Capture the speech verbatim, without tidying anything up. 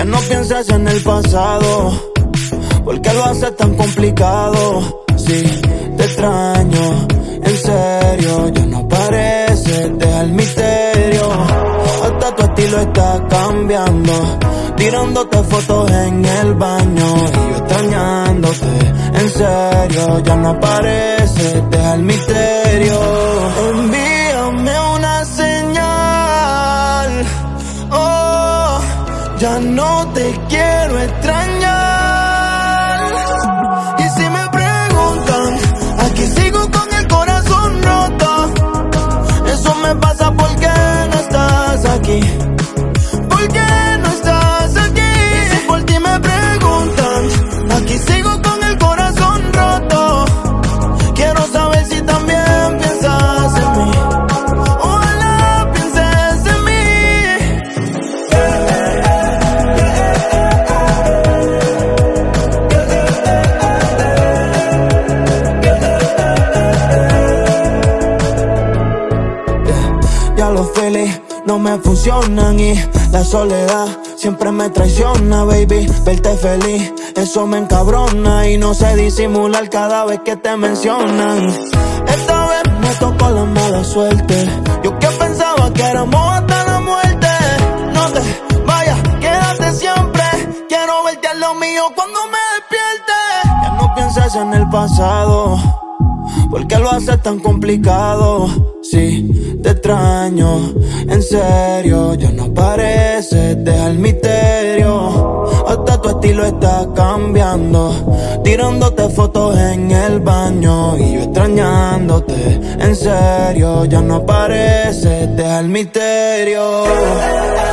no pienses en el pasado, porque lo haces tan complicado. Sí, te extraño, en serio, ya no pareces, deja el misterio. Hasta tu estilo está cambiando, tirándote fotos en el baño y yo extrañándote, en serio, ya no apareces, deja el misterio. Envíame una señal, oh, ya no te quiero extrañar. Y si me preguntan, aquí sigo con el corazón roto. Eso me pasa porque no estás aquí. ¿Por qué no estás aquí? Y si por ti me preguntan, aquí sigo con el corazón roto. Quiero saber si también piensas en mí. Ojalá pienses en mí. Ya los feelings no me funcionan y la soledad siempre me traiciona, baby. Verte feliz, eso me encabrona y no sé disimular cada vez que te mencionan. Esta vez me tocó la mala suerte. Yo que pensaba que éramos hasta la muerte. No te vayas, quédate siempre. Quiero verte a lo mío cuando me despierte. Ya no pienses en el pasado, porque lo haces tan complicado. Sí, te extraño, en serio, ya no apareces, deja el misterio. Hasta tu estilo está cambiando, tirándote fotos en el baño y yo extrañándote, en serio, ya no apareces, deja el misterio.